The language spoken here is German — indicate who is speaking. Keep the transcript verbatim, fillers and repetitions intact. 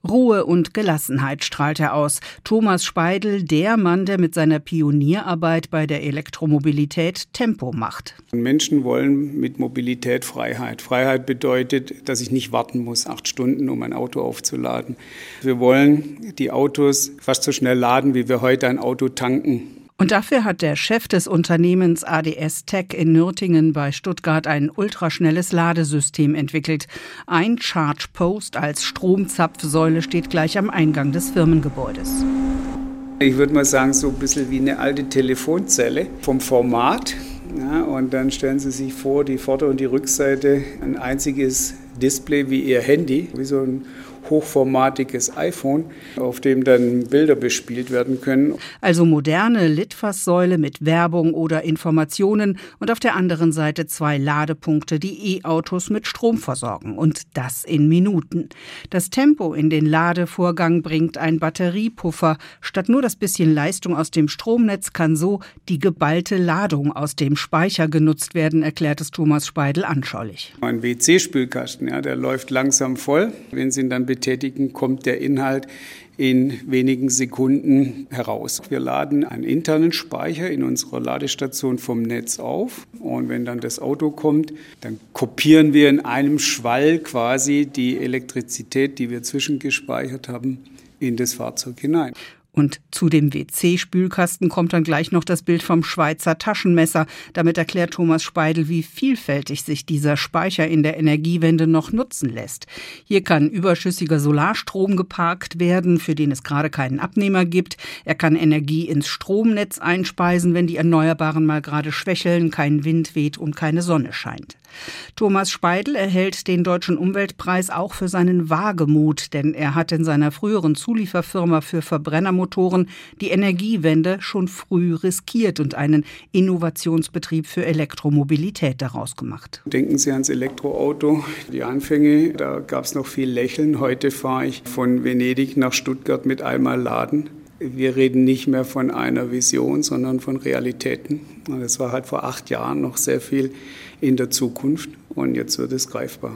Speaker 1: Ruhe und Gelassenheit strahlt er aus. Thomas Speidel, der Mann, der mit seiner Pionierarbeit bei der Elektromobilität Tempo macht.
Speaker 2: Menschen wollen mit Mobilität Freiheit. Freiheit bedeutet, dass ich nicht warten muss, acht Stunden, um ein Auto aufzuladen. Wir wollen die Autos fast so schnell laden, wie wir heute ein Auto tanken.
Speaker 1: Und dafür hat der Chef des Unternehmens A D S Tech in Nürtingen bei Stuttgart ein ultraschnelles Ladesystem entwickelt. Ein Charge Post als Stromzapfsäule steht gleich am Eingang des Firmengebäudes.
Speaker 2: Ich würde mal sagen, so ein bisschen wie eine alte Telefonzelle vom Format. Ja, und dann stellen Sie sich vor, die Vorder- und die Rückseite, ein einziges Display wie Ihr Handy, wie so ein hochformatiges iPhone, auf dem dann Bilder bespielt werden können.
Speaker 1: Also moderne Litfaßsäule mit Werbung oder Informationen und auf der anderen Seite zwei Ladepunkte, die E-Autos mit Strom versorgen. Und das in Minuten. Das Tempo in den Ladevorgang bringt ein Batteriepuffer. Statt nur das bisschen Leistung aus dem Stromnetz kann so die geballte Ladung aus dem Speicher genutzt werden, erklärt es Thomas Speidel anschaulich.
Speaker 2: Ein W C-Spülkasten, ja, der läuft langsam voll. Wenn Sie ihn dann betätigen, kommt der Inhalt in wenigen Sekunden heraus. Wir laden einen internen Speicher in unserer Ladestation vom Netz auf und wenn dann das Auto kommt, dann kopieren wir in einem Schwall quasi die Elektrizität, die wir zwischengespeichert haben, in das Fahrzeug hinein.
Speaker 1: Und zu dem W C-Spülkasten kommt dann gleich noch das Bild vom Schweizer Taschenmesser. Damit erklärt Thomas Speidel, wie vielfältig sich dieser Speicher in der Energiewende noch nutzen lässt. Hier kann überschüssiger Solarstrom geparkt werden, für den es gerade keinen Abnehmer gibt. Er kann Energie ins Stromnetz einspeisen, wenn die Erneuerbaren mal gerade schwächeln, kein Wind weht und keine Sonne scheint. Thomas Speidel erhält den Deutschen Umweltpreis auch für seinen Wagemut, denn er hat in seiner früheren Zulieferfirma für Verbrennermotoren die Energiewende schon früh riskiert und einen Innovationsbetrieb für Elektromobilität daraus gemacht.
Speaker 2: Denken Sie ans Elektroauto. Die Anfänge, da gab es noch viel Lächeln. Heute fahre ich von Venedig nach Stuttgart mit einmal laden. Wir reden nicht mehr von einer Vision, sondern von Realitäten. Und das war halt vor acht Jahren noch sehr viel in der Zukunft und jetzt wird es greifbar.